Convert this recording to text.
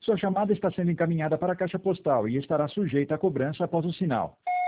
Sua chamada está sendo encaminhada para a caixa postal e estará sujeita a cobrança após o sinal.